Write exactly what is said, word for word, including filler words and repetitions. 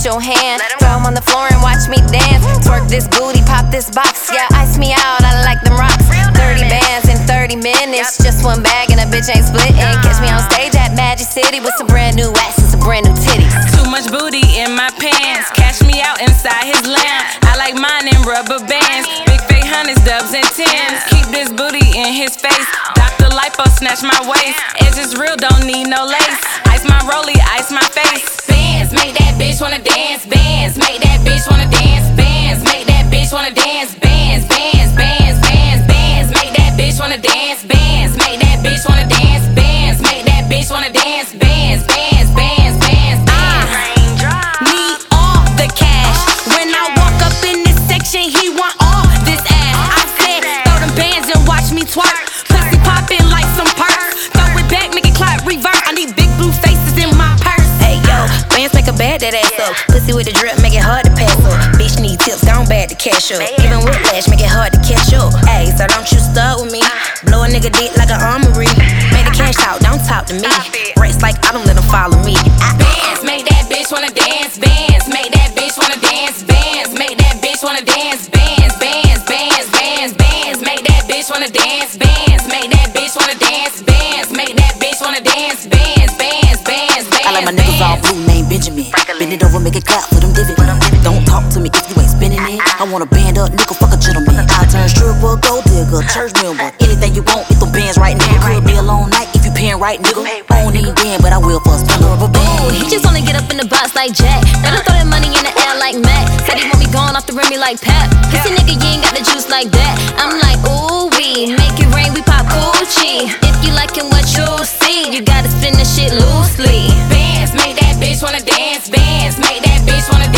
your hand. Throw 'em on the floor and watch me dance. Twerk this booty, pop this box. Yeah, ice me out, I like them rocks. thirty bands in thirty minutes. Just one bag and a bitch ain't splitting. Catch me on stage at Magic City with some brand new ass and some brand new titties. Too much booty in my pants. Cash me out inside his lamp. I like mine in rubber bands. Big fake hundreds, dubs and tens. Keep this booty in his face. Doctor Lipo snatch my waist. Edges real, don't need no lace. Ice my rollie, ice my face. Bands make that bitch wanna dance. Bands make that bitch wanna dance. Bands make that bitch wanna dance. Bands, bands, bands, bands, bands make that bitch wanna dance. Bands make that bitch wanna dance. Bands make that bitch wanna dance. Bands, bands, bands, bands, bands. Need all the cash. When I walk up in this section, he want all this ass. I said, throw them bands and watch me twerk. Pussy popping like some perks. Throw it back, make it clap, reverse. I need big blue faces in my purse. Hey yo, bands make a bad that ass up. Pussy with the drip, make it hard to pass up. Bitch need tips, down bad to cash up. Even with flash, make it hard to catch up. Hey, so don't you start with me. Blow a nigga dick like an armory. Make the cash out, don't talk to me. Rest like I don't let them follow me. I Bands make that bitch wanna dance. Bands make that bitch wanna dance. Bands make that bitch wanna dance. Bands, bands, bands, bands, bands make that bitch wanna dance. Bands make that bitch wanna dance. Bands make that bitch wanna dance. Bands, bands, bands, bands. I like my niggas all blue, name Benjamin. Bend it over, make it clap for them dividends. Don't talk to me if you ain't spinning it. I want a band up, nigga, fuck a gentleman. I turn stripper, gold digger, church member. Anything you want, if them bands right, nigga. Could be a long night if you paying right, nigga. I don't need band, but I will for a spin rubber band. Ooh, he just wanna get up in the box like Jack. Better throw that money in the air like Mac. Said he want me going off the rim like Pep. Pussy nigga, you ain't got the juice like that. I'm like, ooh, we make it rain, we pop Gucci. If you liking what you see, you gotta spin the shit loosely. Bands make that bitch wanna dance. Bands make that bitch wanna dance.